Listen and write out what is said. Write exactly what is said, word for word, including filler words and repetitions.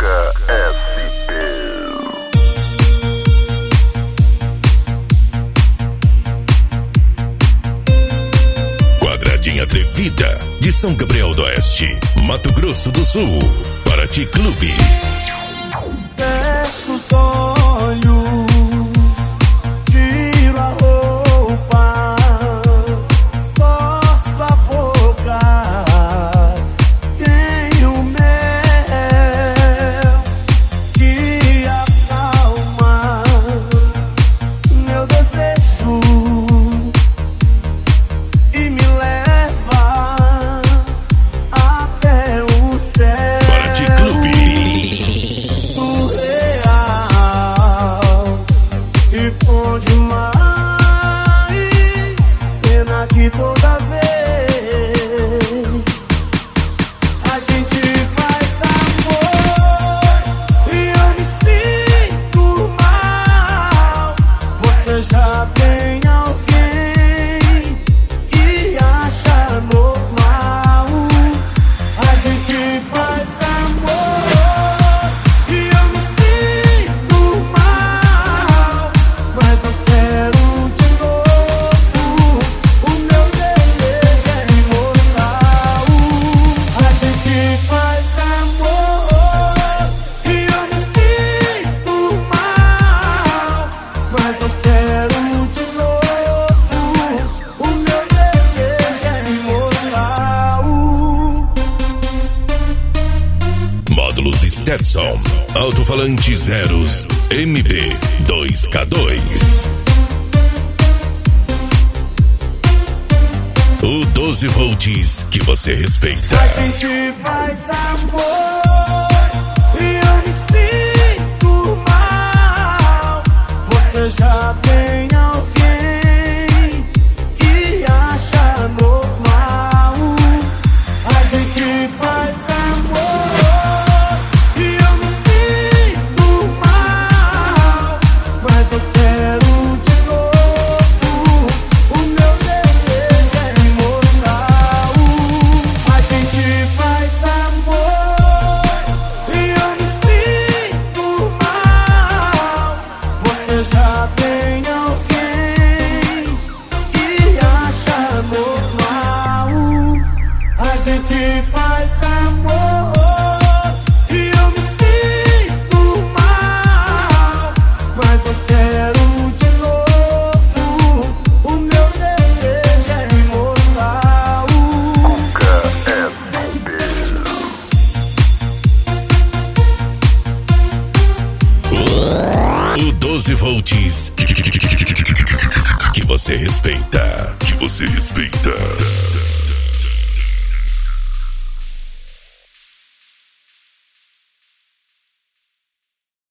Cuca S P. Quadradinha Atrevida, de São Gabriel do Oeste, Mato Grosso do Sul, Paraty Clube. Fecho os olhos, tiro a roupa, só sua boca tem o mel que acalma meu desejo e me leva até o céu. Paraty Clube. E bom demais, pena que toda vez a gente faz amor e eu me sinto mal. Você já tem alguém que acha normal. A gente faz amor e eu me sinto mal, mas eu quero de novo. O meu desejo é imortal. A gente faz amor e eu me sinto mal, mas eu quero de novo. O meu desejo é imortal. Módulos Stetson, alto-falante zeros, M B dois K dois. O doze volts que você respeita. A gente faz amor e eu me sinto mal. Você já tem alguém que acha normal. A gente faz amor e eu me sinto mal, mas eu quero de novo. O meu desejo é imortal. A gente faz amor e eu me sinto mal. Você já tem alguém que acha normal. A gente faz amor e eu me sinto mal, mas eu quero de novo. O meu desejo é imortal. Cuca S P. O doze volts que você respeita. Que você respeita.